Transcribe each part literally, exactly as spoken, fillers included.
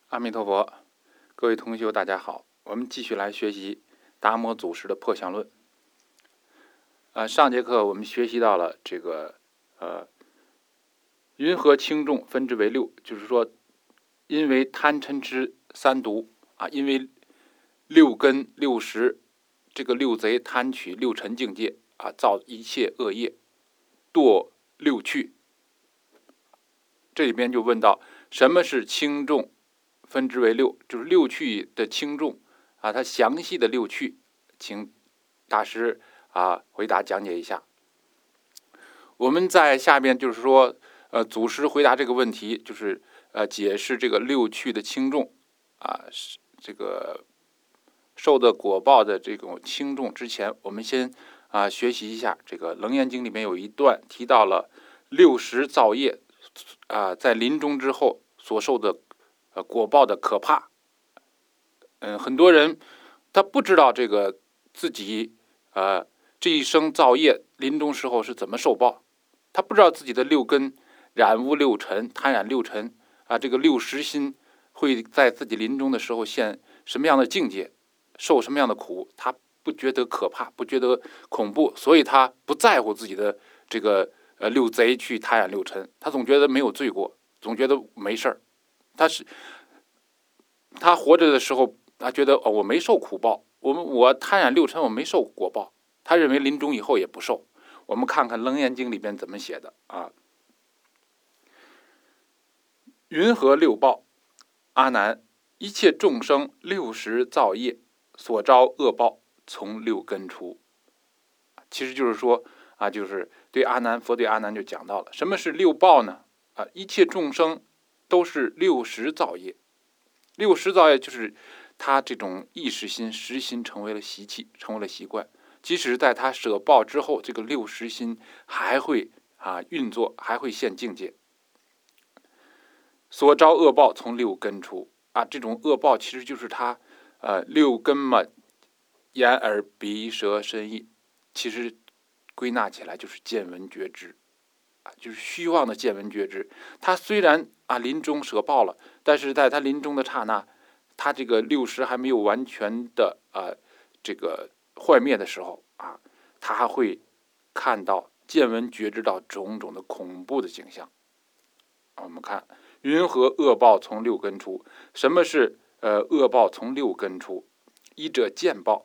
阿弥陀佛，各位同修大家好，我们继续来学习达摩祖师的破相论。呃，上节课我们学习到了这个呃云何轻重分之为六，就是说因为贪嗔痴三毒啊，因为六根六识这个六贼贪取六尘境界啊，造一切恶业，堕六趣。这里边就问到什么是轻重分之为六，就是六趣的轻重啊，它详细的六趣，请大师啊回答讲解一下。我们在下边就是说，呃，祖师回答这个问题，就是呃解释这个六趣的轻重啊，这个受的果报的这种轻重之前，我们先啊学习一下这个《楞严经》里面有一段提到了六识造业啊，在临终之后所受的呃果报的可怕。嗯，很多人他不知道这个自己呃这一生造业临终时候是怎么受报，他不知道自己的六根染污六尘，贪染六尘啊，这个六识心会在自己临终的时候现什么样的境界，受什么样的苦，他不觉得可怕，不觉得恐怖，所以他不在乎自己的这个呃六贼去贪染六尘，他总觉得没有罪过，总觉得没事儿。他是他活着的时候，他觉得哦，我没受苦报，我们我贪染六尘，我没受果报。他认为临终以后也不受。我们看看《楞严经》里边怎么写的啊？云何六报？阿难，一切众生六识造业，所招恶报，从六根出。其实就是说啊，就是对阿难，佛对阿难就讲到了，什么是六报呢？啊，一切众生都是六识造业。六识造业就是他这种意识心、识心成为了习气，成为了习惯。即使在他舍报之后，这个六识心还会啊运作，还会现境界。所招恶报从六根出啊，这种恶报其实就是他呃六根嘛，眼耳鼻舌身意，其实归纳起来就是见闻觉知啊，就是虚妄的见闻觉知。他虽然啊临终舍报了，但是在他临终的刹那，他这个六识还没有完全的啊这个坏灭的时候啊，他还会看到见闻觉知到种种的恐怖的景象。我们看云何恶报从六根出？什么是呃恶报从六根出？一者见报，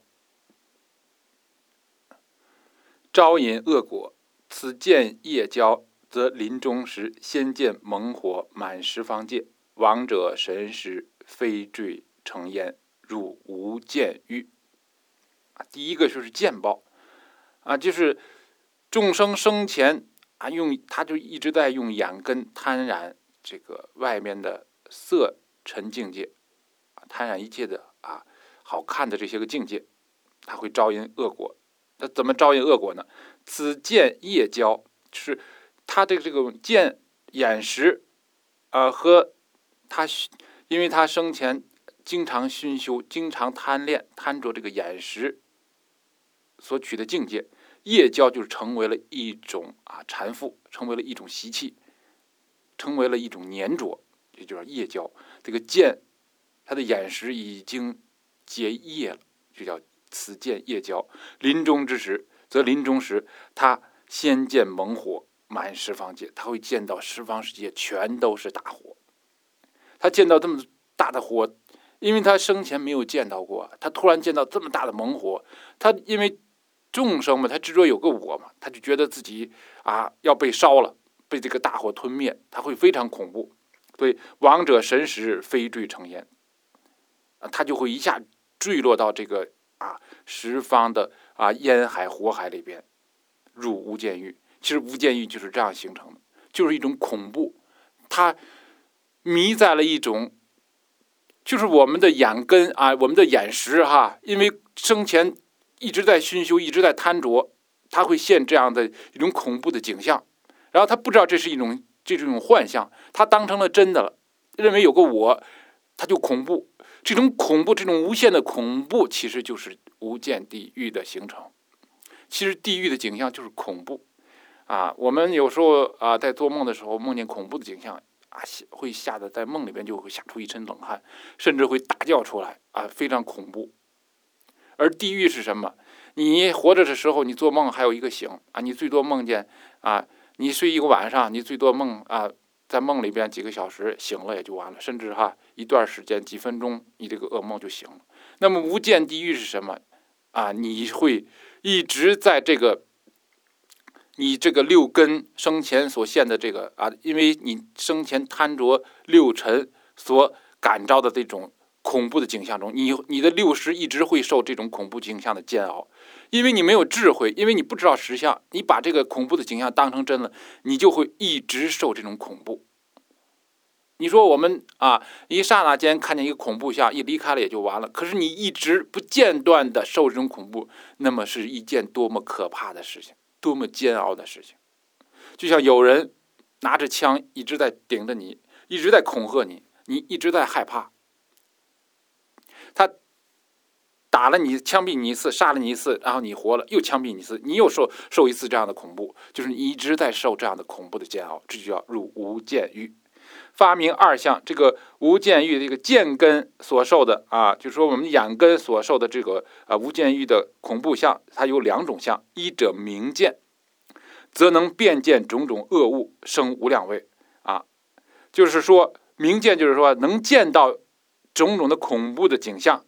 招引恶果，此见业交，则临终时先见猛火满十方界，亡者神识飞坠成烟，入无间狱。啊，第一个就是见报啊，就是众生生前啊用他就一直在用眼根贪染这个外面的色尘境界，贪染一切的啊好看的这些个境界，他会招引恶果。他怎么招引恶果呢？此见业交，就是他的这个见眼识啊、呃、和他，因为他生前经常熏修，经常贪恋贪着这个眼识所取的境界，业交就是成为了一种啊缠缚，成为了一种习气，成为了一种粘着，也就是业交。这个见他的眼识已经结业了，就叫此见业交。临终之时，则临终时他先见猛火满十方界，他会见到十方世界全都是大火。他见到这么大的火，因为他生前没有见到过，他突然见到这么大的猛火，他因为众生嘛，他执着有个我嘛，他就觉得自己啊要被烧了，被这个大火吞灭，他会非常恐怖。所以亡者神识飞坠成烟，他就会一下坠落到这个啊十方的啊烟海火海里边，入无间狱。其实无间狱就是这样形成的，就是一种恐怖，他迷在了一种，就是我们的眼根啊，我们的眼识哈，因为生前一直在熏修，一直在贪着，他会现这样的一种恐怖的景象，然后他不知道这是一种这种幻象，他当成了真的了，认为有个我，他就恐怖。这种恐怖，这种无限的恐怖，其实就是无间地狱的形成。其实地狱的景象就是恐怖啊！我们有时候啊，在做梦的时候梦见恐怖的景象啊，会吓得在梦里边就会吓出一身冷汗，甚至会大叫出来啊，非常恐怖。而地狱是什么？你活着的时候，你做梦还有一个醒啊，你最多梦见啊，你睡一个晚上，你最多梦啊，在梦里边几个小时，醒了也就完了，甚至哈一段时间几分钟，你这个噩梦就醒了。那么无间地狱是什么啊？你会一直在这个你这个六根生前所现的这个啊，因为你生前贪着六尘所感召的这种恐怖的景象中，你你的六识一直会受这种恐怖景象的煎熬，因为你没有智慧，因为你不知道实相，你把这个恐怖的景象当成真了，你就会一直受这种恐怖。你说我们啊，一刹那间看见一个恐怖像，一离开了也就完了。可是你一直不间断的受这种恐怖，那么是一件多么可怕的事情，多么煎熬的事情。就像有人拿着枪一直在顶着你，一直在恐吓你，你一直在害怕。他打了你，枪毙你一次，杀了你一次，然后你活了，又枪毙你一次，你又受受一次这样的恐怖，就是你一直在受这样的恐怖的煎熬，这就叫入无间狱。发明二相，这个无间狱这个见根所受的啊，就是说我们眼根所受的这个啊无间狱的恐怖相，它有两种相，一者明见，则能辨见种种恶物，生无量味啊，就是说明见就是说能见到种种的恐怖的景象，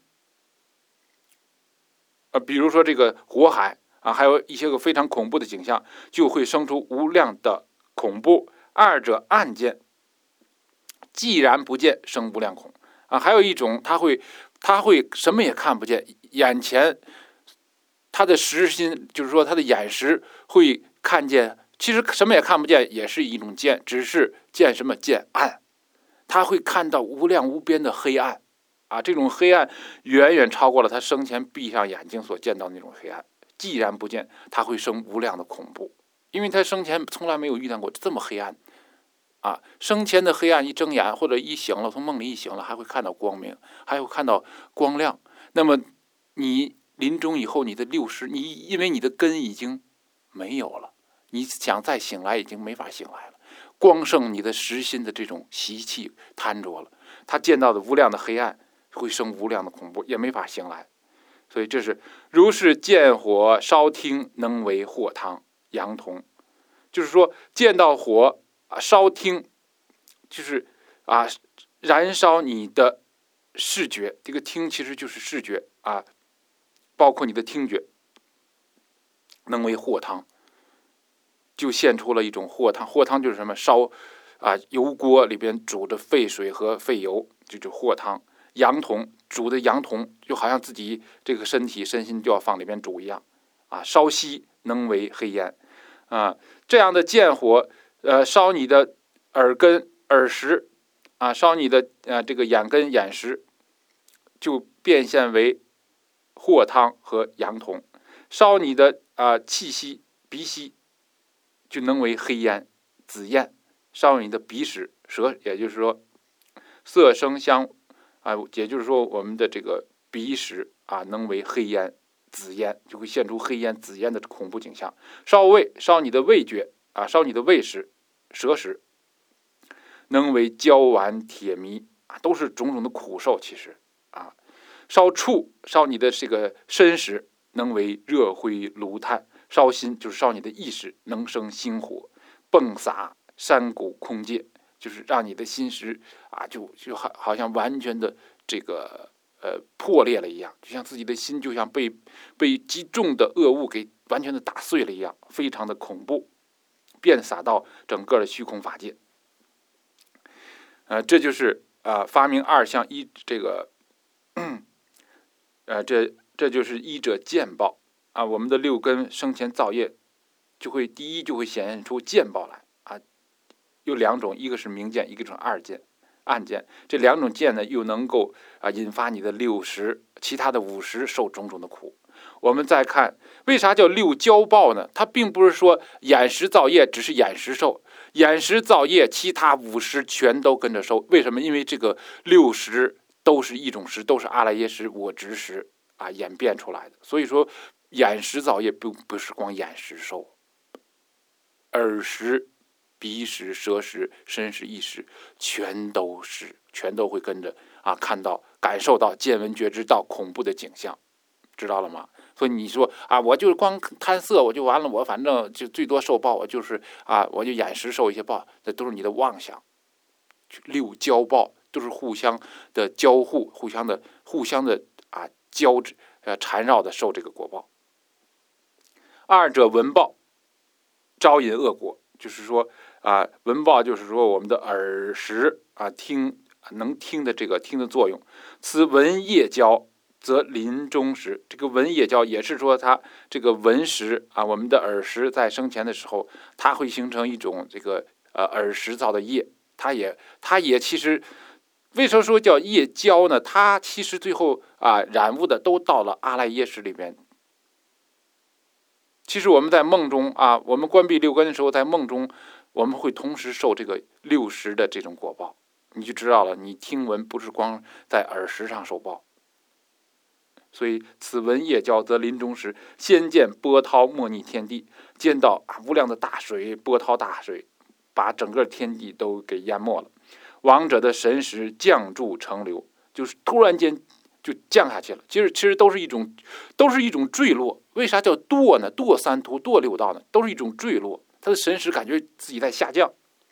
呃，比如说这个火海啊，还有一些个非常恐怖的景象，就会生出无量的恐怖。二者暗见，既然不见，生无量恐啊。还有一种，他会他会什么也看不见，眼前他的识心，就是说他的眼识会看见，其实什么也看不见，也是一种见，只是见什么？见暗。他会看到无量无边的黑暗啊，这种黑暗远远超过了他生前闭上眼睛所见到的那种黑暗。既然不见，他会生无量的恐怖，因为他生前从来没有遇到过这么黑暗啊。生前的黑暗一睁眼或者一醒了，从梦里一醒了，还会看到光明，还会看到光亮。那么你临终以后，你的六识，你因为你的根已经没有了，你想再醒来已经没法醒来了，光剩你的识心的这种习气贪着了，他见到的无量的黑暗会生无量的恐怖，也没法醒来。所以这是如是见火烧听，能为火汤阳同，就是说见到火啊烧听，就是啊燃烧你的视觉，这个听其实就是视觉啊，包括你的听觉，能为火汤，就现出了一种火汤。火汤就是什么？烧啊油锅里边煮的沸水和沸油，这就是火汤。羊铜煮的羊铜，就好像自己这个身体身心就要放里边煮一样啊。烧息能为黑烟啊，这样的见火，呃，烧你的耳根耳识啊，烧你的呃这个眼根眼识，就变现为火汤和羊铜。烧你的啊、呃、气息鼻息，就能为黑烟紫焰。烧你的鼻识舌，也就是说色声香啊，也就是说我们的这个鼻识啊，能为黑烟紫烟，就会现出黑烟紫烟的恐怖景象。烧味，烧你的味觉啊，烧你的味识舌识，能为焦顽铁迷啊，都是种种的苦受。其实啊，烧触，烧你的这个身识，能为热灰炉炭。烧心就是烧你的意识，能生心火，迸洒山谷空界，就是让你的心识啊，就就好好像完全的这个呃破裂了一样，就像自己的心就像被被击中的恶物给完全的打碎了一样，非常的恐怖，遍洒到整个的虚空法界。呃，这就是啊、呃、发明二相一这个，呃这这就是一者见报啊，我们的六根生前造业就会第一就会显现出见报来啊，有两种，一个是明见，一个是二见暗见。这两种见呢，又能够啊引发你的六识，其他的五识受种种的苦。我们再看为啥叫六交报呢？它并不是说眼识造业只是眼识受，眼识造业其他五识全都跟着受。为什么？因为这个六识都是一种识，都是阿赖耶识、我执识啊演变出来的。所以说眼识造业不不是光眼识受，耳识鼻识、舌识、身识、意识，全都是，全都会跟着啊看到、感受到、见闻觉知到恐怖的景象，知道了吗？所以你说啊，我就光贪色，我就完了，我反正就最多受报，我就是啊，我就眼识受一些报，这都是你的妄想。六交报都是互相的交互，互相的互相的啊交织呃缠绕的受这个果报。二者闻报，招引恶果，就是说啊，闻报就是说我们的耳识啊听能听的这个听的作用。此闻业交，则临终时，这个闻业交也是说它这个闻识啊，我们的耳识在生前的时候，它会形成一种这个呃耳识造的业，它也它也其实为什么说叫业交呢？它其实最后啊染污的都到了阿赖耶识里边。其实我们在梦中啊，我们关闭六根的时候，在梦中我们会同时受这个六识的这种果报，你就知道了，你听闻不是光在耳识上受报。所以此闻业交，则临终时先见波涛莫逆天地，见到啊无量的大水，波涛大水把整个天地都给淹没了。亡者的神识降注成流，就是突然间就降下去了。其实其实都是一种都是一种坠落。为啥叫堕呢？堕三途，堕六道呢？都是一种坠落。他的神识感觉自己在下降，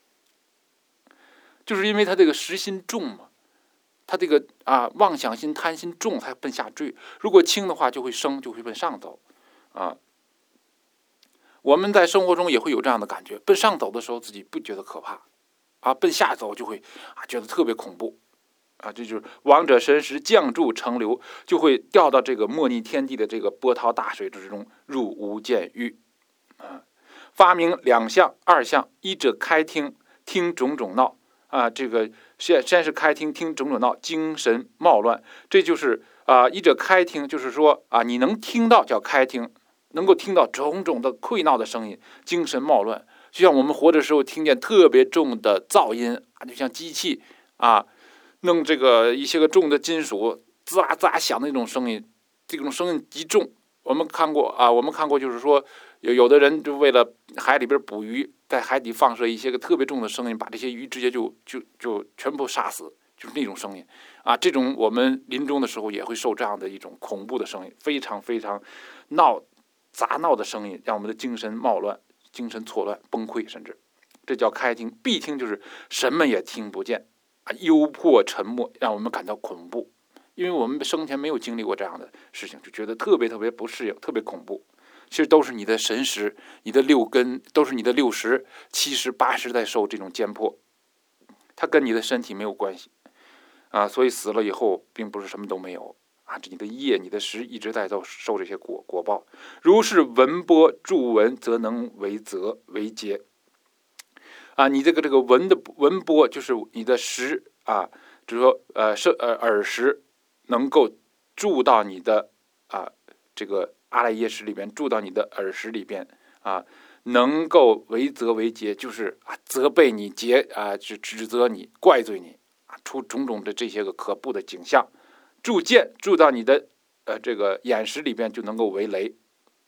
就是因为他这个识心重嘛，他这个啊妄想心、贪心重，才奔下坠。如果轻的话，就会升，就会奔上走啊。我们在生活中也会有这样的感觉，奔上走的时候自己不觉得可怕啊，奔下走就会啊觉得特别恐怖啊。这就是亡者神识降注成流，就会掉到这个莫逆天地的这个波涛大水之中，入无间狱啊。发明两相、二相，一者开听，听种种闹啊，这个先先是开听，听种种闹，精神冒乱。这就是啊，一者开听，就是说啊，你能听到叫开听，能够听到种种的溃闹的声音，精神冒乱。就像我们活的时候听见特别重的噪音啊，就像机器啊弄这个一些个重的金属滋啦滋啦响的那种声音，这种声音极重。我们看过啊，我们看过，就是说有有的人就为了海里边捕鱼，在海底放射一些个特别重的声音，把这些鱼直接就就就全部杀死，就是那种声音啊。这种我们临终的时候也会受这样的一种恐怖的声音，非常非常闹杂闹的声音，让我们的精神冒乱、精神错乱、崩溃，甚至这叫开听。闭听就是什么也听不见啊，幽迫沉默，让我们感到恐怖。因为我们生前没有经历过这样的事情，就觉得特别特别不适应，特别恐怖。其实都是你的神识、你的六根，都是你的六识、七识、八识在受这种煎迫，它跟你的身体没有关系啊。所以死了以后，并不是什么都没有啊，你的业、你的识一直在受这些果果报。如是闻波助闻，则能为则为结啊。你这个这个闻的闻波，就是你的识啊，就是说呃是呃耳识。能够住到你的啊这个阿赖耶识里边，住到你的耳识里边啊，能够为责为结，就是啊责备你、结啊指指责你、怪罪你啊，出种种的这些个可怖的景象。住见住到你的呃这个眼识里边，就能够为雷、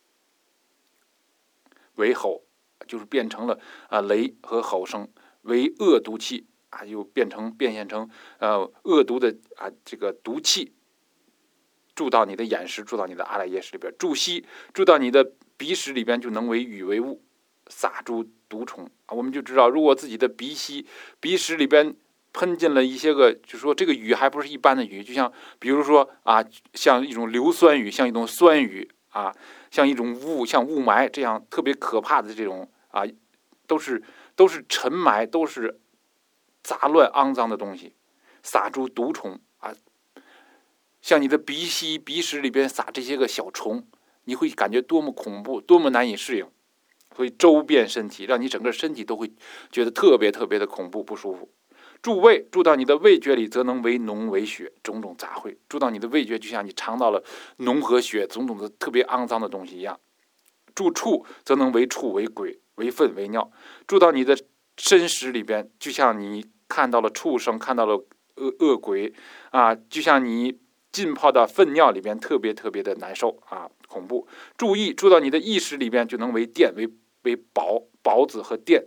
为吼，就是变成了啊雷和吼声，为恶毒气。啊，又变成变现成呃恶毒的啊这个毒气，住到你的眼识，住到你的阿赖耶识里边，住息住到你的鼻识里边，就能为雨为雾，撒诸毒虫啊。我们就知道，如果自己的鼻息鼻识里边喷进了一些个，就说这个雨还不是一般的雨，就像比如说啊，像一种硫酸雨，像一种酸雨啊，像一种雾，像雾霾这样特别可怕的这种啊，都是都是尘霾，都是杂乱肮脏的东西，撒诸毒虫啊，像你的鼻息鼻屎里边撒这些个小虫，你会感觉多么恐怖，多么难以适应，所以周遍身体，让你整个身体都会觉得特别特别的恐怖不舒服。住味住到你的味觉里，则能为脓为血，种种杂秽。住到你的味觉，就像你尝到了脓和血，种种的特别肮脏的东西一样。住触则能为畜为鬼为粪为尿。住到你的身识里边，就像你看到了畜生，看到了恶恶鬼啊，就像你浸泡到粪尿里边，特别特别的难受啊，恐怖。注意住到你的意识里边，就能为电为为宝宝子和电大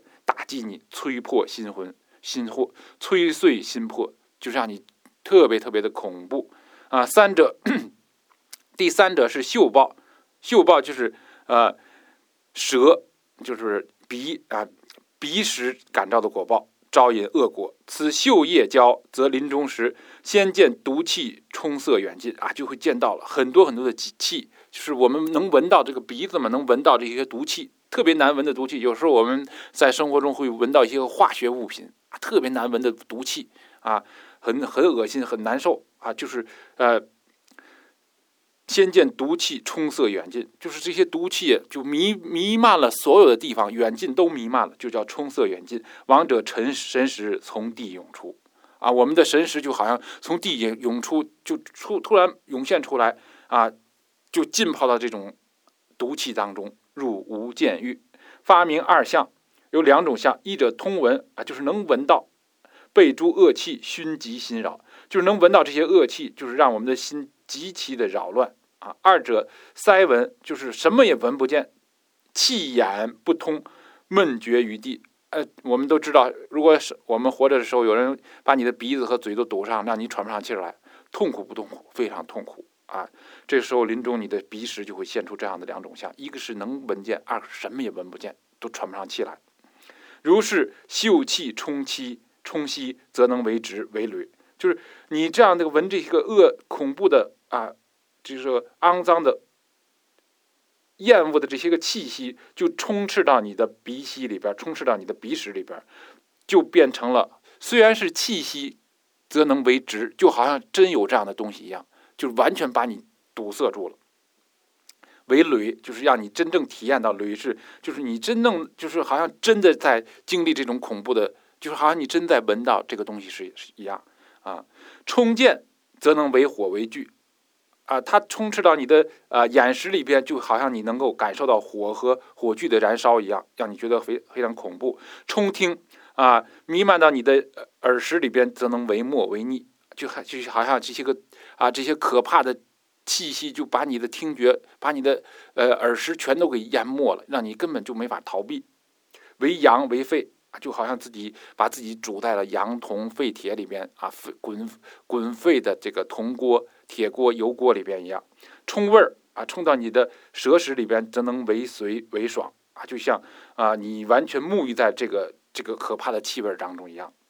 击你，摧破心魂，心魄，摧碎心魄，就让你特别特别的恐怖啊。三者，第三者是嗅报，嗅报就是呃舌，就是鼻啊鼻时感召的果报，招引恶果。此嗅业交，则临终时先见毒气冲塞远近啊，就会见到了很多很多的气，就是我们能闻到这个鼻子嘛，能闻到这些毒气，特别难闻的毒气。有时候我们在生活中会闻到一些化学物品啊，特别难闻的毒气啊，很很恶心，很难受啊，就是呃。先见毒气冲塞远近，就是这些毒气就弥弥漫了所有的地方，远近都弥漫了，就叫冲塞远近。亡者神神识从地涌出啊，我们的神识就好像从地涌出，就出突然涌现出来啊，就浸泡到这种毒气当中，入无间狱。发明二相，有两种相，一者通闻啊，就是能闻到，被诸恶气熏及心扰，就是能闻到这些恶气，就是让我们的心极其的扰乱。啊，二者塞闻，就是什么也闻不见，气眼不通，闷绝于地。呃，我们都知道，如果是我们活着的时候，有人把你的鼻子和嘴都堵上，让你喘不上气来，痛苦不痛苦？非常痛苦啊！这时候临终，你的鼻识就会现出这样的两种相：一个是能闻见，二个是什么也闻不见，都喘不上气来。如是嗅气冲气冲息，则能为直为累。就是你这样的闻这个恶恐怖的啊。就是说肮脏的、厌恶的这些个气息，就充斥到你的鼻息里边，充斥到你的鼻屎里边，就变成了虽然是气息，则能为直，就好像真有这样的东西一样，就完全把你堵塞住了。为累，就是让你真正体验到累是，就是你真正就是好像真的在经历这种恐怖的，就是好像你真在闻到这个东西是是一样啊。冲见，则能为火为炬。啊，它充斥到你的呃眼识里边，就好像你能够感受到火和火炬的燃烧一样，让你觉得非非常恐怖。冲听啊，弥漫到你的耳识里边，则能为墨为逆，就就好像这些个啊这些可怕的气息，就把你的听觉、把你的呃耳识全都给淹没了，让你根本就没法逃避。为阳为肺。就好像自己把自己煮在了阳铜沸铁里边啊，滚滚沸的这个铜锅、铁锅、油锅里边一样。冲味儿啊，冲到你的舌识里边，则能为随为爽啊，就像啊你完全沐浴在这个这个可怕的气味当中一样。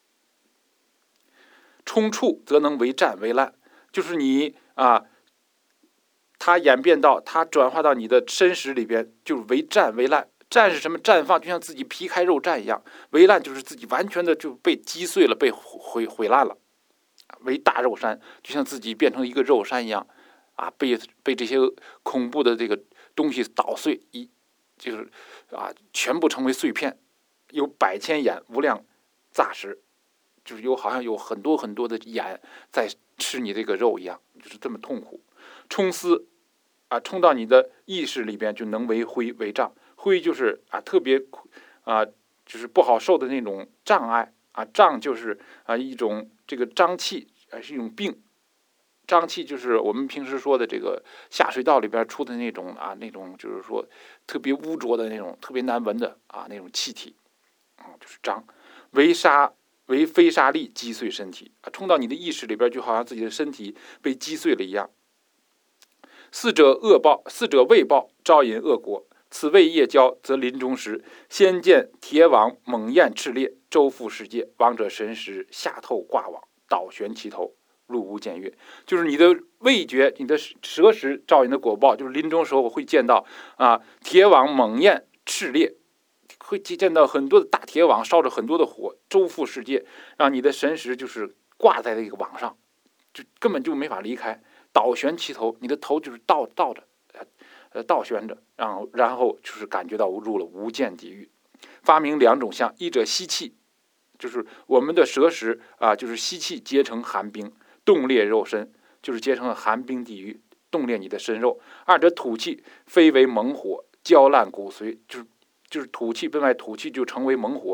冲触则能为战为烂，就是你啊，它演变到它转化到你的身识里边，就是为战为烂。战是什么？绽放，就像自己皮开肉绽一样；为烂就是自己完全的就被击碎了，被毁毁烂了。为大肉山，就像自己变成一个肉山一样，啊，被被这些恐怖的这个东西捣碎，一就是啊，全部成为碎片。有百千眼，无量杂食，就是有好像有很多很多的眼在吃你这个肉一样，就是这么痛苦。冲思啊，冲到你的意识里边，就能为灰为障。灰就是啊特别啊就是不好受的那种障碍啊，障就是啊一种这个瘴气啊，是一种病。瘴气就是我们平时说的这个下水道里边出的那种啊那种就是说特别污浊的那种特别难闻的啊那种气体啊，就是瘴。为沙为飞沙粒击碎身体啊，冲到你的意识里边，就好像自己的身体被击碎了一样。四者恶报，四者未报，招引恶果。此谓业交，则临终时，先见铁网猛焰炽烈，周覆世界，亡者神识下透挂网，倒悬其头，入无间狱。就是你的味觉、你的舌识招引的果报，就是临终时候会见到啊，铁网猛焰炽烈，会见到很多的大铁网烧着很多的火，周覆世界，让你的神识就是挂在这个网上，就根本就没法离开，倒悬其头，你的头就是倒倒着。呃，倒悬着，然后然后就是感觉到入了无间地狱。发明两种相，一者吸气，就是我们的舌识啊，就是吸气结成寒冰，冻裂肉身，就是结成了寒冰地狱，冻裂你的身肉。二者吐气，非为猛火，焦烂骨髓，就是就是吐气，本来吐气就成为猛火，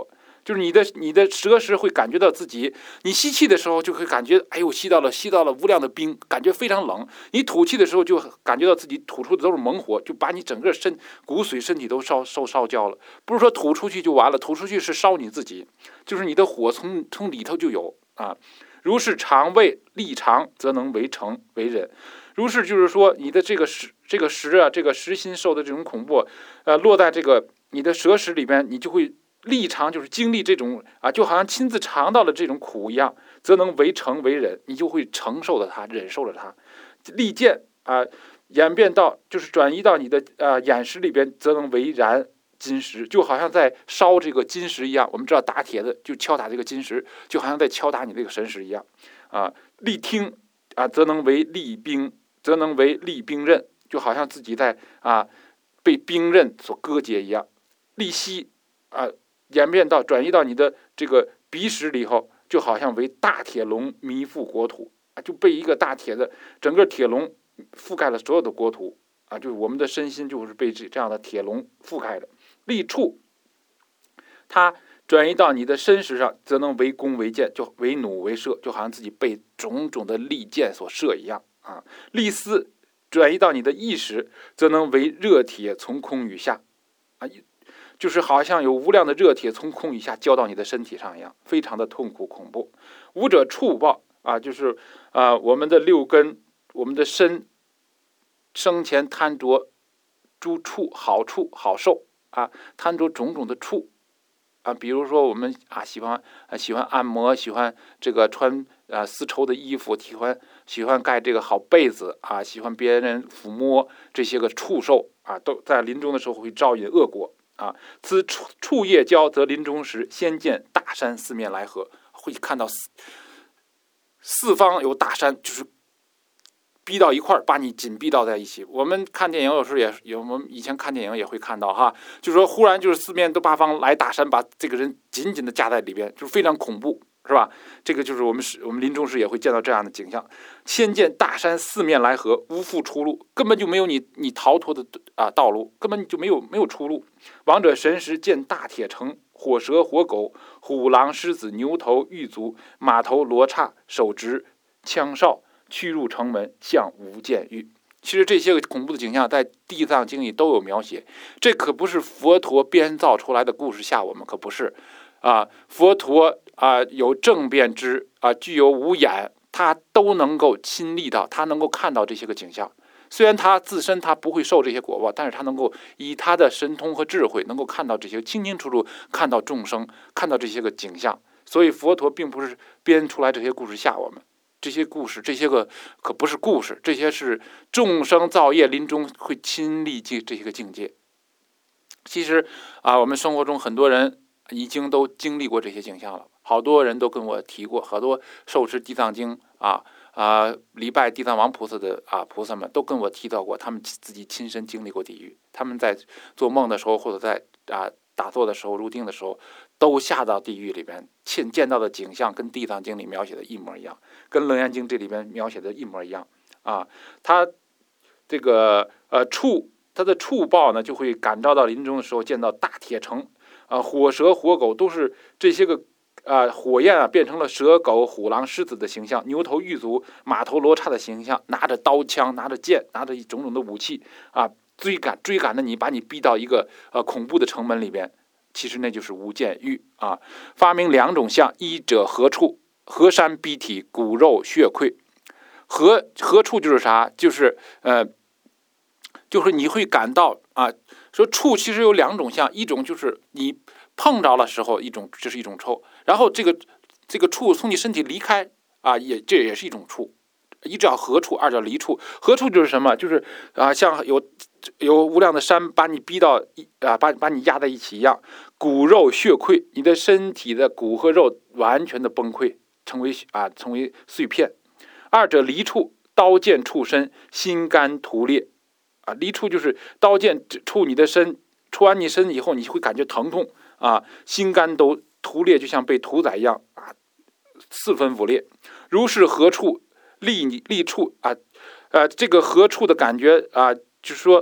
就是你的你的舌识会感觉到自己，你吸气的时候就会感觉，哎呦，吸到了吸到了无量的冰，感觉非常冷；你吐气的时候就感觉到自己吐出的都是猛火，就把你整个身骨髓身体都烧烧烧焦了。不是说吐出去就完了，吐出去是烧你自己，就是你的火从从里头就有啊。如是肠胃力长，则能为诚为忍。如是就是说，你的这个食这个食啊，这个食心受的这种恐怖，呃，落在这个你的舌识里边，你就会力长，就是经历这种啊，就好像亲自尝到了这种苦一样，则能为诚为忍，你就会承受了它，忍受了它。利剑啊，演变到就是转移到你的啊眼识里边，则能为燃金石，就好像在烧这个金石一样。我们知道打铁的就敲打这个金石，就好像在敲打你这个神识一样啊。利听啊，则能为利兵，则能为利兵刃，就好像自己在啊被兵刃所割截一样。利息啊，演变到转移到你的这个鼻识里以后，就好像为大铁笼弥覆国土啊，就被一个大铁的整个铁笼覆盖了所有的国土啊，就是我们的身心就是被这样的铁笼覆盖的。利触，它转移到你的身识上，则能为弓为箭，就为弩为射，就好像自己被种种的利箭所射一样啊。利思转移到你的意识，则能为热铁从空与下啊，就是好像有无量的热铁从空与下浇到你的身体上一样，非常的痛苦恐怖。五者触报啊，就是啊我们的六根，我们的身生前贪着诸处好处好受啊，贪着种种的处啊，比如说我们啊喜欢啊喜欢按摩，喜欢这个穿啊丝绸的衣服，喜欢喜欢盖这个好被子啊，喜欢别人抚摸，这些个触受啊，都在临终的时候会招引恶果啊。此触触业交，则临终时先见大山四面来合，会看到四四方有大山，就是逼到一块儿，把你紧逼到在一起。我们看电影有时候也有，我们以前看电影也会看到哈，就是说忽然就是四面都八方来大山，把这个人紧紧的夹在里边，就非常恐怖，是吧？这个就是我们我们临终时也会见到这样的景象。先见大山四面来合，无复出路，根本就没有你你逃脱的啊道路，根本就没有没有出路。亡者神识见大铁城，火蛇火狗虎狼狮子牛头玉足马头罗刹手执枪哨驱入城门，向无间狱。其实这些个恐怖的景象在地藏经里都有描写，这可不是佛陀编造出来的故事吓我们，可不是啊。佛陀啊有正遍知啊，具有五眼，他都能够亲历到，他能够看到这些个景象。虽然他自身他不会受这些果报，但是他能够以他的神通和智慧，能够看到这些清清楚楚，看到众生，看到这些个景象。所以佛陀并不是编出来这些故事吓我们。这些故事，这些个可不是故事，这些是众生造业临终会亲历这这些个境界。其实啊，我们生活中很多人已经都经历过这些景象了，好多人都跟我提过，好多受持地藏经啊啊礼拜地藏王菩萨的啊菩萨们都跟我提到过，他们自己亲身经历过地狱，他们在做梦的时候或者在啊打坐的时候入定的时候，都下到地狱里边，见见到的景象跟地藏经里描写的一模一样，跟楞严经这里边描写的一模一样啊。他这个呃触他的触报呢，就会感召到临终的时候见到大铁城啊，火蛇火狗都是这些个啊火焰啊变成了蛇狗虎狼狮子的形象，牛头玉足马头罗刹的形象，拿着刀枪拿着剑拿着种种的武器啊。追赶追赶着你，把你逼到一个呃恐怖的城门里边，其实那就是无间狱啊。发明两种相，一者何处？河山逼体，骨肉血溃。何何处就是啥？就是呃，就是你会感到啊，说触其实有两种相，一种就是你碰着的时候一种，这是一种触，然后这个这个触从你身体离开啊，也这也是一种触。一叫何处，二叫离处。何处就是什么？就是啊，像有有无量的山把你逼到啊，把把你压在一起一样，骨肉血溃，你的身体的骨和肉完全的崩溃，成为啊，成为碎片。二者离处，刀剑触身，心肝涂裂啊，离处就是刀剑触你的身，触完你身以后，你会感觉疼痛啊，心肝都涂裂，就像被屠宰一样啊，四分五裂。如是何处？利利处啊，呃，这个何处的感觉啊，就是说，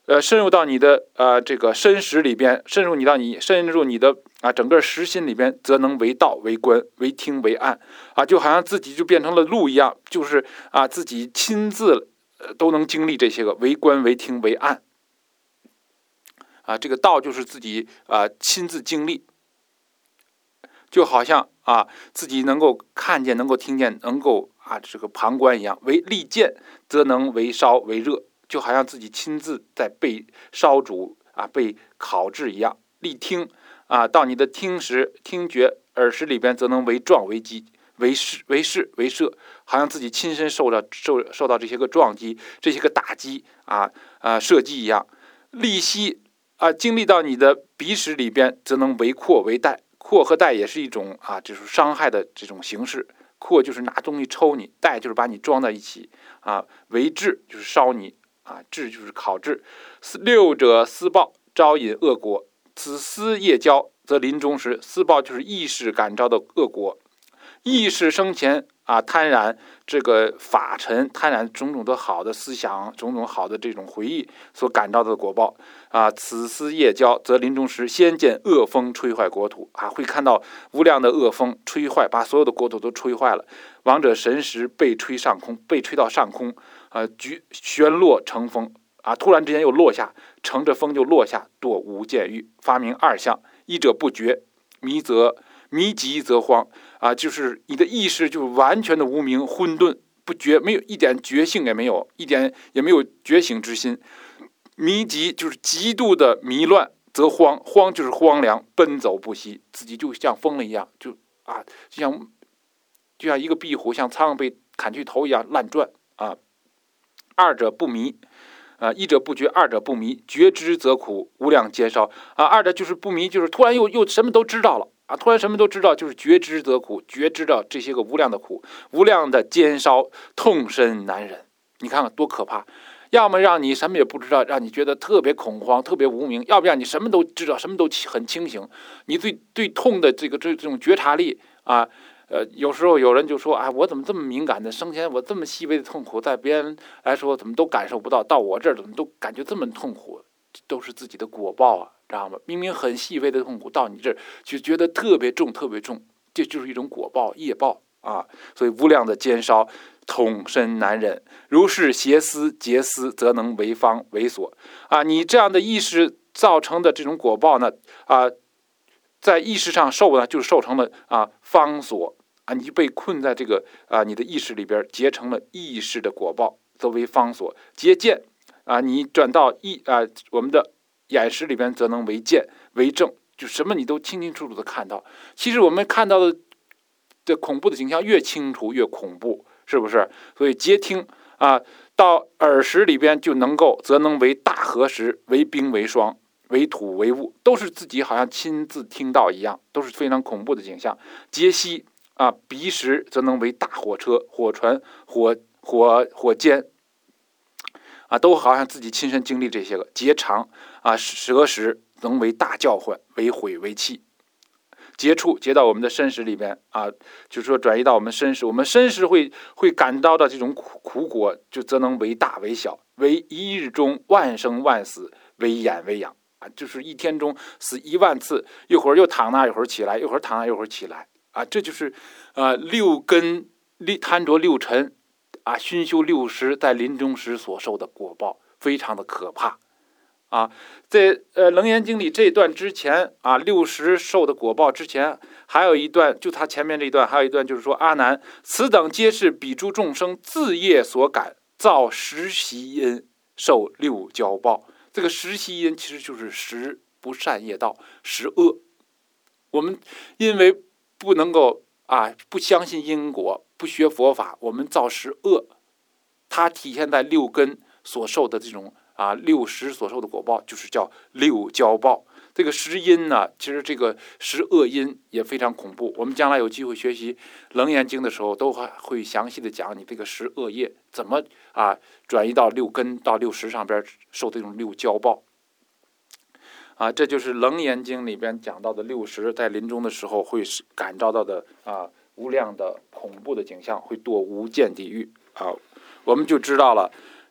呃深入到你的呃这个身识里边，深入你到你深入你的啊整个识心里边，则能为道为观为听为案啊，就好像自己就变成了路一样，就是啊自己亲自呃都能经历这些个为观为听为案啊，这个道就是自己啊亲自经历。就好像啊，自己能够看见，能够听见，能够啊这个旁观一样。为利见，则能为烧为热，就好像自己亲自在被烧煮啊，被烤制一样。利听啊，到你的听识、听觉、耳识里边，则能为撞为击。为视为视为射，好像自己亲身受到受受到这些个撞击、这些个打击啊啊射击一样。利息啊，经历到你的鼻识里边，则能为扩为带。扩和带也是一种啊，就是伤害的这种形式。扩就是拿东西抽你，带就是把你装在一起啊。为制就是烧你啊，制就是烤制。六者私报，招引恶果。此思业交，则临终时，私报就是意识感召的恶果。意识生前啊，贪染这个法尘，贪染种种的好的思想，种种好的这种回忆所感召的果报啊。此思业交，则临终时先见恶风吹坏国土啊，会看到无量的恶风吹坏，把所有的国土都吹坏了。亡者神识被吹上空，被吹到上空啊，局旋落成风啊，突然之间又落下，乘着风就落下，堕无间狱。发明二相，一者不觉，迷则迷急则慌啊，就是你的意识就完全的无明混沌不觉，没有一点觉性也没有，一点也没有觉醒之心。迷急就是极度的迷乱，则慌，慌就是荒凉，奔走不息，自己就像疯了一样，就啊，就像就像一个壁虎像苍蝇被砍去头一样乱转啊。二者不迷。啊，一者不觉，二者不迷，觉知则苦，无量煎烧啊。二者就是不迷，就是突然又又什么都知道了啊，突然什么都知道，就是觉知则苦，觉知到这些个无量的苦，无量的煎烧，痛深难忍。你看看多可怕！要么让你什么也不知道，让你觉得特别恐慌，特别无明；要不然你什么都知道，什么都很清醒，你对对痛的这个这这种觉察力啊。呃，有时候有人就说，哎，我怎么这么敏感呢？生前我这么细微的痛苦，在别人来说怎么都感受不到，到我这儿怎么都感觉这么痛苦？都是自己的果报啊，知道吗？明明很细微的痛苦，到你这儿就觉得特别重，特别重，这就是一种果报、业报啊。所以无量的煎烧，痛深难忍。如是邪思结思，则能为方为所啊。你这样的意识造成的这种果报呢，啊。在意识上受呢，就是受成了啊方所啊，你就被困在这个啊你的意识里边，结成了意识的果报，则为方所。结见啊，你转到意啊我们的眼识里边，则能为见为正，就什么你都清清楚楚的看到。其实我们看到的的恐怖的景象越清楚越恐怖，是不是？所以接听啊，到耳识里边就能够，则能为大和识，为冰为霜。为土为物，都是自己好像亲自听到一样，都是非常恐怖的景象。皆悉啊，鼻识则能为大火车、火船、火火火箭啊，都好像自己亲身经历这些个。结肠啊，舌识能为大叫唤，为毁为气。接触接到我们的身识里边啊，就是说转移到我们身识，我们身识会会感到的这种苦苦果，就则能为大为小，为一日中万生万死，为眼为养。啊，就是一天中死一万次，一会儿又躺那，一会儿起来，一会儿躺那，一会儿起来啊，这就是呃六根贪着六尘啊，熏修六识在临终时所受的果报，非常的可怕啊。在呃《楞严经》里这一段之前啊，六识受的果报之前，还有一段，就他前面这一段，还有一段就是说，阿难，此等皆是彼诸众生自业所感，造十习因，受六交报。这个十习因其实就是十不善业道，十恶。我们因为不能够啊，不相信因果，不学佛法，我们造十恶，它体现在六根所受的这种啊六识所受的果报，就是叫六交报。这个十因呢，其实这个十恶因也非常恐怖。我们将来有机会学习《楞严经》的时候，都会详细的讲你这个十恶业怎么啊转移到六根到六识上边受这种六交报啊。这就是《楞严经》里边讲到的六识在临终的时候会感召到的啊无量的恐怖的景象，会堕无间地狱啊。我们就知道了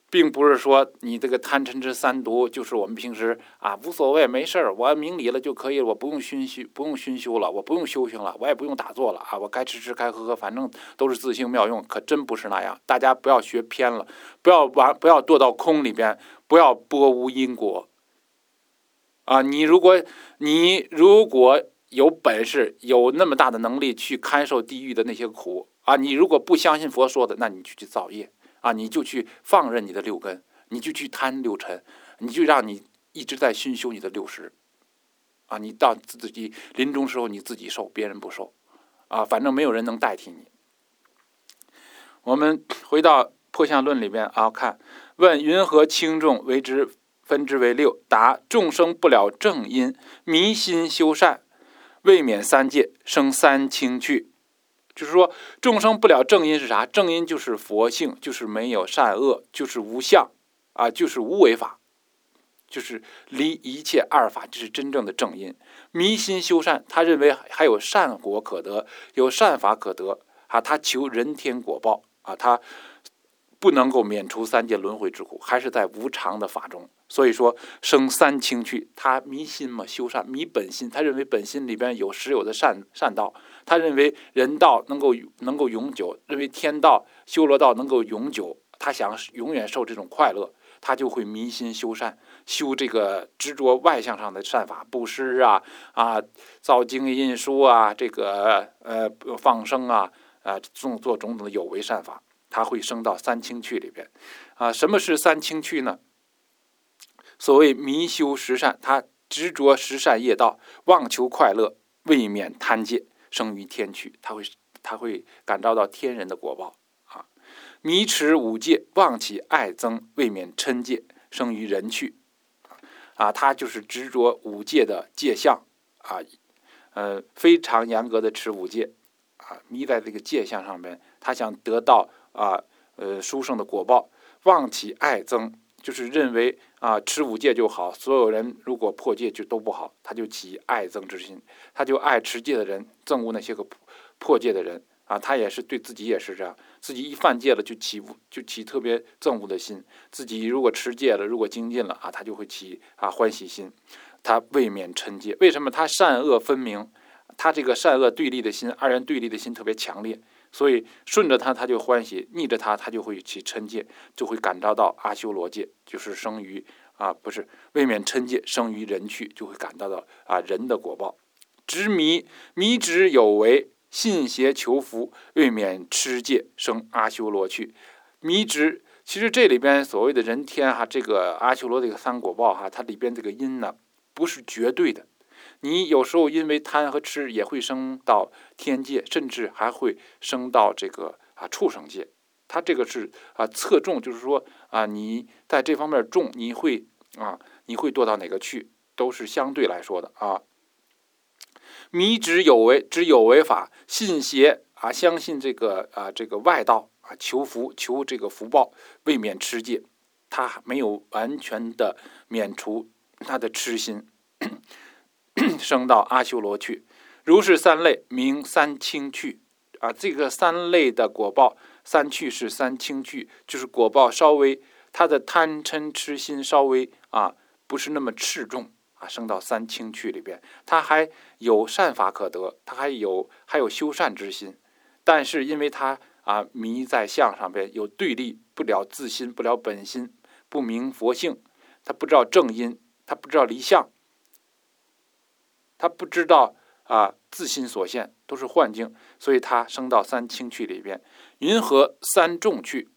并不是说你这个贪嗔痴三毒就是我们平时啊无所谓没事儿，我明理了就可以了，我不用熏修，不用熏修了，我不用修行了，我也不用打坐了啊，我该吃吃该喝喝，反正都是自性妙用。可真不是那样，大家不要学偏了，不要玩，不要堕到空里边，不要波无因果啊！你如果你如果有本事，有那么大的能力去堪受地狱的那些苦啊，你如果不相信佛说的，那你就去造业。啊，你就去放任你的六根，你就去贪六尘，你就让你一直在熏修你的六识，啊，你到自己临终时候你自己受，别人不受，啊，反正没有人能代替你。我们回到破相论里边啊，看问云何轻重为之分之为六？答：众生不了正因，迷心修善，未免三界，生三轻趣。就是说，众生不了正因是啥？正因就是佛性，就是没有善恶，就是无相啊，就是无为法，就是离一切二法，这是真正的正因。迷心修善，他认为还有善果可得，有善法可得啊，他求人天果报啊，他不能够免除三界轮回之苦，还是在无常的法中。所以说生三轻趣，他迷心嘛，修善，迷本心，他认为本心里边有实有的善善道，他认为人道能够能够永久，认为天道修罗道能够永久，他想永远受这种快乐，他就会迷心修善，修这个执着外向上的善法，布施啊啊，造经印书啊，这个呃放生啊啊，做做种种的有为善法，他会升到三轻趣里边啊。什么是三轻趣呢？所谓迷修十善，他执着十善业道，妄求快乐，未免贪戒，生于天趣，他会他会感召到天人的果报啊。迷持五戒，妄起爱憎，未免嗔戒，生于人趣啊。他就是执着五戒的戒相啊，呃，非常严格的持五戒啊，迷在这个戒相上面，他想得到啊呃殊胜的果报，妄起爱憎。就是认为啊，持五戒就好，所有人如果破戒就都不好，他就起爱憎之心，他就爱持戒的人，憎恶那些个破戒的人啊。他也是对自己也是这样，自己一犯戒了就起就起特别憎恶的心，自己如果持戒了，如果精进了啊，他就会起啊欢喜心，他未免嗔戒。为什么他善恶分明？他这个善恶对立的心，二元对立的心特别强烈。所以顺着他他就欢喜，逆着他他就会起嗔戒，就会感召到阿修罗界，就是生于啊不是未免嗔戒，生于人趣，就会感召到啊人的果报。执迷迷执有为，信邪求福，未免痴戒，生阿修罗趣。迷执其实这里边所谓的人天哈，这个阿修罗这个三果报哈，它里边这个因呢不是绝对的。你有时候因为贪和痴也会升到天界，甚至还会升到这个啊畜生界。它这个是啊侧重，就是说啊你在这方面重，你会啊你会堕到哪个去，都是相对来说的啊。迷执有为，执有为法，信邪啊，相信这个啊这个外道啊，求福求这个福报，未免痴戒，他没有完全的免除他的痴心。升到阿修罗去，如是三类名三轻趣啊。这个三类的果报，三趣是三轻趣，就是果报稍微他的贪嗔痴心稍微啊不是那么斥重啊，升到三轻趣里边，他还有善法可得，他还有还有修善之心，但是因为他啊迷在相上边有对立，不了自心，不了本心，不明佛性，他不知道正因，他不知道离相。他不知道啊，自心所现都是幻境，所以他升到三轻趣里边。云何三重趣？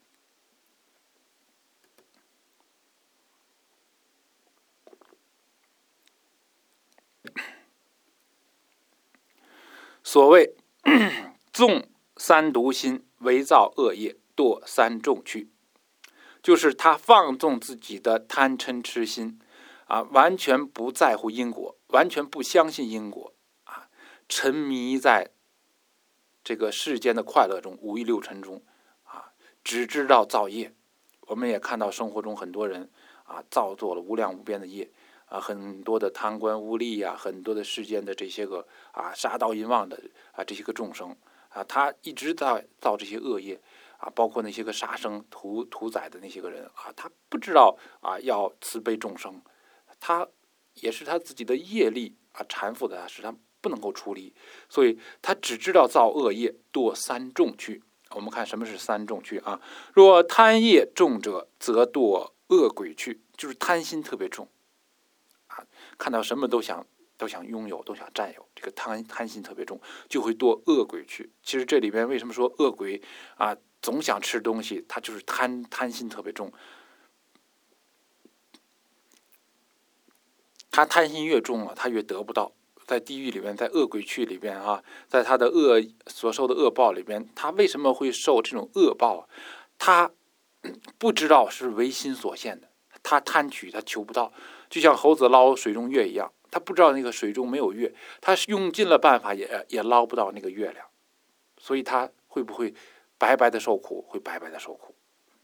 所谓纵三毒心，为造恶业，堕三重趣，就是他放纵自己的贪嗔痴心啊，完全不在乎因果，完全不相信因果啊，沉迷在这个世间的快乐中，五欲六尘中啊，只知道造业。我们也看到生活中很多人啊，造作了无量无边的业啊，很多的贪官污吏呀、啊，很多的世间的这些个啊杀盗淫妄的啊这些个众生啊，他一直在造这些恶业啊，包括那些个杀生屠屠宰的那些个人啊，他不知道啊要慈悲众生，他也是他自己的业力啊缠缚的他，使他不能够出离，所以他只知道造恶业，堕三重趣。我们看什么是三重趣啊？若贪业重者，则堕恶鬼趣，就是贪心特别重啊，看到什么都想都想拥有，都想占有，这个贪贪心特别重，就会堕恶鬼趣。其实这里边为什么说恶鬼啊，总想吃东西，他就是贪贪心特别重。他贪心越重了，他越得不到。在地狱里边，在恶鬼趣里边啊，在他的恶所受的恶报里边，他为什么会受这种恶报？他不知道是唯心所现的，他贪取，他求不到，就像猴子捞水中月一样，他不知道那个水中没有月，他用尽了办法也也捞不到那个月亮，所以他会不会白白的受苦？会白白的受苦。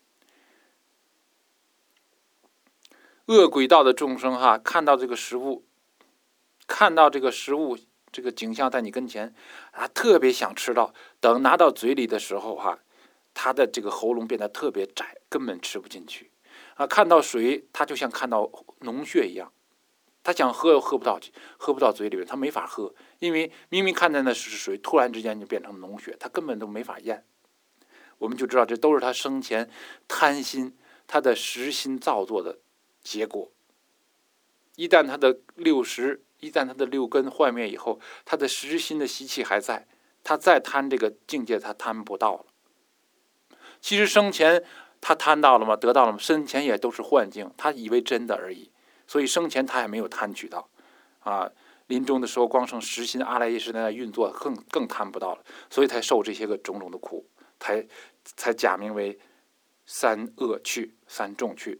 恶鬼道的众生哈，看到这个食物。看到这个食物这个景象在你跟前啊，特别想吃到，等拿到嘴里的时候哈、啊，他的这个喉咙变得特别窄，根本吃不进去啊。看到水，他就像看到脓血一样，他想喝又喝不到，喝不到嘴里面，他没法喝，因为明明看见的是水，突然之间就变成脓血，他根本都没法咽。我们就知道这都是他生前贪心，他的实心造作的结果。一旦他的六识，一旦他的六根坏灭以后，他的实心的习气还在，他再贪这个境界，他贪不到了。其实生前他贪到了吗？得到了吗？生前也都是幻境，他以为真的而已，所以生前他还没有贪取到，啊，临终的时候光剩实心阿赖耶识在那运作，更更贪不到了，所以才受这些个种种的苦，才才假名为三恶趣、三重趣。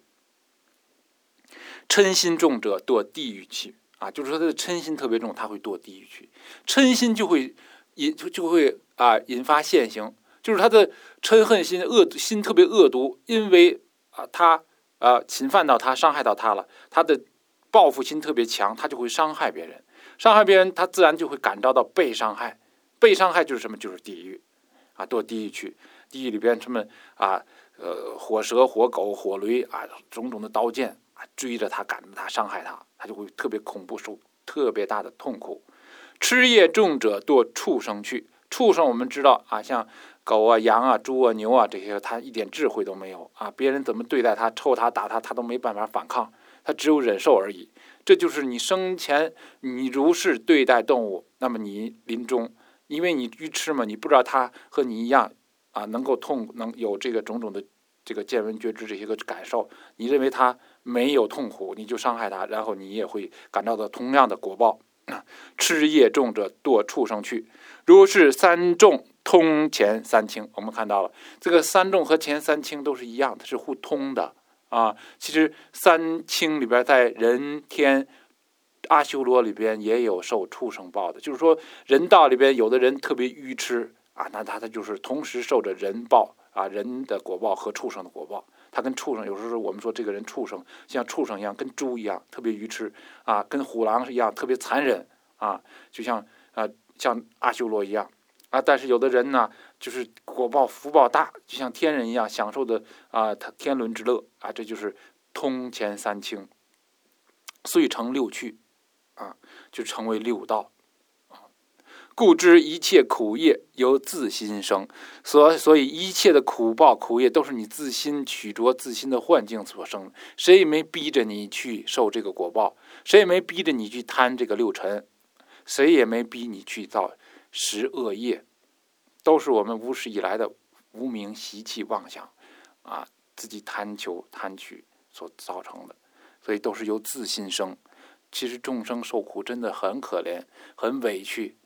嗔心重者堕地狱去啊，就是说他的嗔心特别重，他会堕地狱去。嗔心就会引就就会啊引发现行，就是他的嗔恨心恶心特别恶毒，因为啊他啊侵犯到他，伤害到他了，他的报复心特别强，他就会伤害别人，伤害别人，他自然就会感召到被伤害，被伤害就是什么？就是地狱啊，堕地狱去。地狱里边什么啊呃火蛇、火狗、火雷啊，种种的刀剑。追着他，赶着他，伤害他，他就会特别恐怖，受特别大的痛苦。吃业重者堕畜生去，畜生我们知道啊，像狗啊、羊啊、猪啊、牛啊这些，他一点智慧都没有啊，别人怎么对待他、抽他、打他，他都没办法反抗，他只有忍受而已。这就是你生前你如是对待动物，那么你临终，因为你愚痴嘛，你不知道他和你一样啊，能够痛，能有这个种种的。这个见闻觉知这些个感受，你认为他没有痛苦，你就伤害他，然后你也会感到的同样的果报。吃业重者堕畜生去，如是三重通前三清。我们看到了这个三重和前三清都是一样的，是互通的啊。其实三清里边在人天阿修罗里边也有受畜生报的，就是说人道里边有的人特别愚痴啊，那他他就是同时受着人报。啊，人的果报和畜生的果报，他跟畜生有时候我们说这个人畜生像畜生一样，跟猪一样特别愚痴啊，跟虎狼一样特别残忍啊，就像啊像阿修罗一样啊。但是有的人呢，就是果报福报大，就像天人一样享受的啊天伦之乐啊，这就是通前三清，遂成六趣啊，就成为六道。故知一切苦业由自心生，所所以一切的苦报苦业都是你自心取着自心的幻境所生，谁也没逼着你去受这个果报，谁也没逼着你去贪这个六尘，谁也没逼你去造十恶业，都是我们无始以来的无明习气妄想啊，自己贪求贪取所造成的，所以都是由自心生。其实众生受苦真的很可怜，很委屈。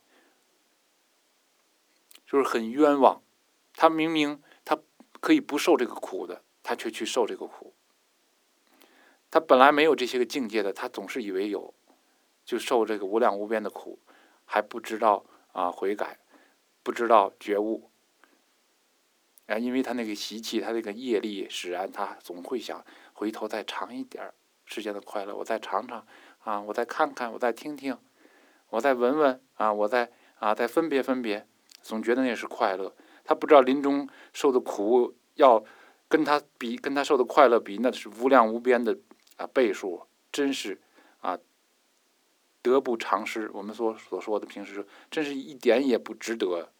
就是很冤枉，他明明他可以不受这个苦的，他却去受这个苦。他本来没有这些个境界的，他总是以为有，就受这个无量无边的苦，还不知道啊悔改，不知道觉悟啊，因为他那个习气，他那个业力使然，他总会想回头再尝一点世间的快乐，我再尝尝啊，我再看看，我再听听，我再闻闻啊，我再啊再分别分别。总觉得那是快乐， 他不知道临终受的苦要跟他比，跟他受的快乐比，那是无量无边的啊倍数，真是啊得不偿失。我们所所说的平时说，真是一点也不值得。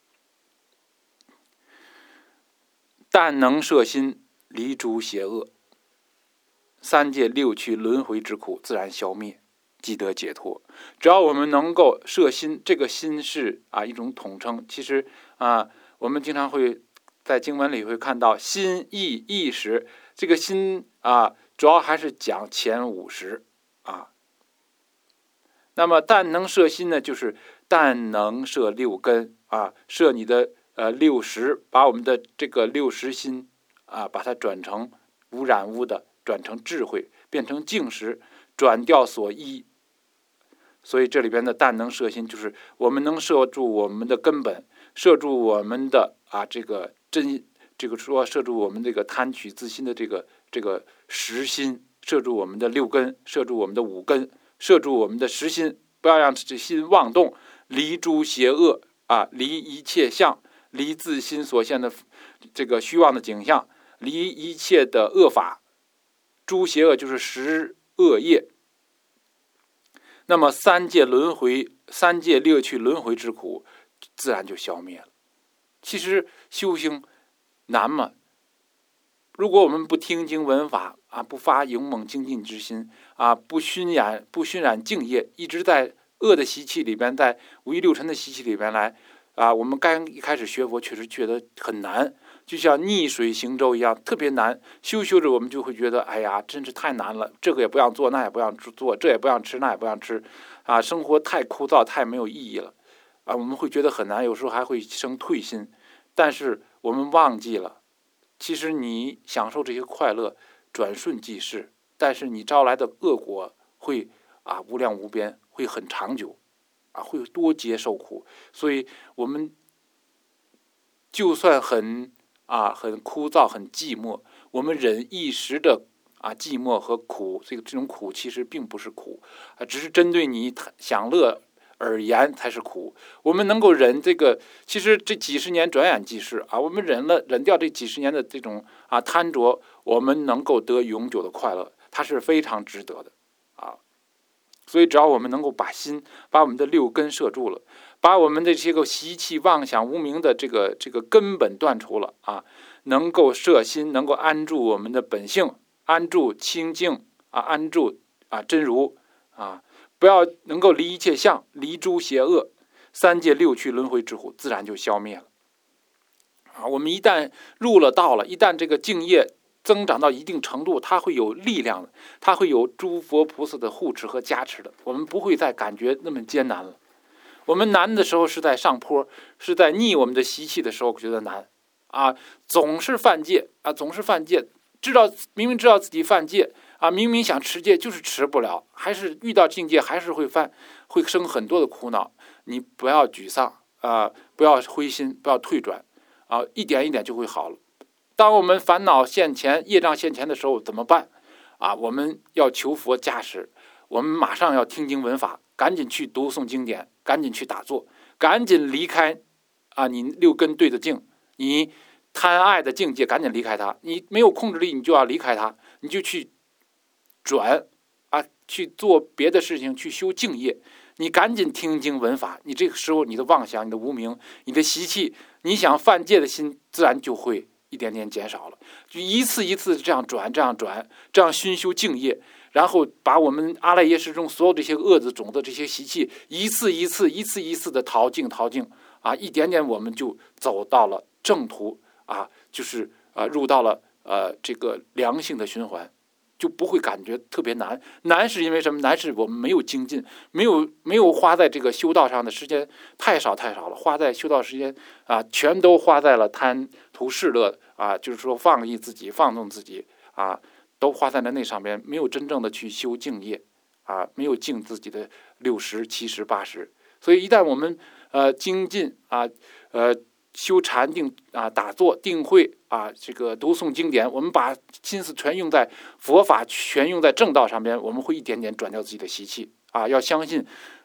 但能摄心，离诸邪恶，三界六趣轮回之苦自然消灭，即得解脱。只要我们能够摄心，这个心是啊一种统称。其实啊，我们经常会在经文里会看到心意意识，这个心啊，主要还是讲前五识啊。那么但能摄心呢，就是但能摄六根啊，摄你的呃六识，把我们的这个六识心啊，把它转成无染污的，转成智慧，变成净识，转掉所依。所以这里边的但能摄心，就是我们能摄住我们的根本，摄住我们的啊这个真，这个说摄住我们这个贪取自心的这个这个实心，摄住我们的六根，摄住我们的五根，摄住我们的实心，不要让这心妄动，离诸邪恶啊，离一切相，离自心所现的这个虚妄的景象，离一切的恶法。诸邪恶就是十恶业。那么三界轮回，三界六趣轮回之苦，自然就消灭了。其实修行难吗？如果我们不听经闻法啊，不发勇猛精进之心啊，不熏染不熏染净业，一直在恶的习气里边，在五欲六尘的习气里边来啊，我们刚一开始学佛确实觉得很难，就像逆水行舟一样，特别难。修修着我们就会觉得，哎呀，真是太难了，这个也不想做，那也不想做，这也不想吃，那也不想吃啊，生活太枯燥，太没有意义了啊，我们会觉得很难，有时候还会生退心。但是我们忘记了，其实你享受这些快乐转瞬即逝，但是你招来的恶果会啊无量无边，会很长久啊，会多劫受苦。所以我们就算很啊很枯燥很寂寞，我们忍一时的啊寂寞和苦，这个这种苦其实并不是苦啊，只是针对你享乐而言才是苦。我们能够忍这个，其实这几十年转眼即逝啊，我们忍了忍掉这几十年的这种啊贪着，我们能够得永久的快乐，它是非常值得的啊。所以只要我们能够把心，把我们的六根摄住了，把我们的这个习气妄想无明的这个这个根本断除了啊，能够摄心，能够安住我们的本性，安住清净啊，安住啊真如啊。不要能够离一切相，离诸邪恶，三界六趣轮回之苦自然就消灭了啊！我们一旦入了道了，一旦这个境业增长到一定程度，它会有力量的，它会有诸佛菩萨的护持和加持的，我们不会再感觉那么艰难了。我们难的时候是在上坡，是在逆我们的习气的时候觉得难啊，总是犯戒啊，总是犯戒，知道明明知道自己犯戒啊，明明想持戒就是持不了，还是遇到境界还是会犯，会生很多的苦恼。你不要沮丧啊，不要灰心，不要退转啊，一点一点就会好了。当我们烦恼现前、业障现前的时候怎么办啊？我们要求佛加持，我们马上要听经闻法，赶紧去读诵经典，赶紧去打坐，赶紧离开啊！你六根对着境，你贪爱的境界，赶紧离开它。你没有控制力，你就要离开它，你就去转啊，去做别的事情，去修净业。你赶紧听经闻法，你这个时候你的妄想、你的无明、你的习气，你想犯戒的心，自然就会一点点减少了。就一次一次这样转，这样转，这样熏修净业，然后把我们阿赖耶识中所有这些恶的种的这些习气，一次一次、一次一次的逃净、逃净啊，一点点我们就走到了正途啊，就是啊入到了呃这个良性的循环。就不会感觉特别难，难是因为什么？难是我们没有精进，没有没有花在这个修道上的时间太少太少了，花在修道时间啊，全都花在了贪图世乐啊，就是说放逸自己、放纵自己啊，都花在了那上面，没有真正的去修净业啊，没有净自己的六十、七十、八十。所以一旦我们呃精进啊，呃。修禅定啊，打坐定慧啊，这个读诵经典，我们把心思全用在佛法，全用在正道上边，我们会一点点转掉自己的习气啊。要相信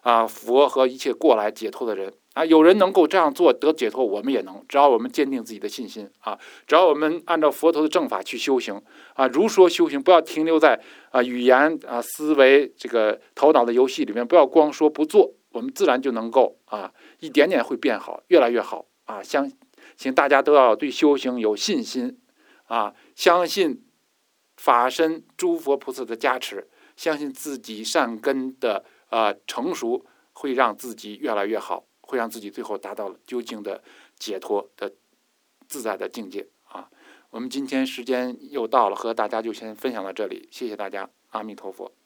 啊佛和一切过来解脱的人啊。有人能够这样做得解脱，我们也能，只要我们坚定自己的信心啊，只要我们按照佛陀的正法去修行啊，如说修行，不要停留在啊语言啊思维这个头脑的游戏里面，不要光说不做，我们自然就能够啊一点点会变好，越来越好啊。相请大家都要对修行有信心啊，相信法身诸佛菩萨的加持，相信自己善根的啊成熟，会让自己越来越好，会让自己最后达到了究竟的解脱的自在的境界啊。我们今天时间又到了，和大家就先分享到这里，谢谢大家，阿弥陀佛。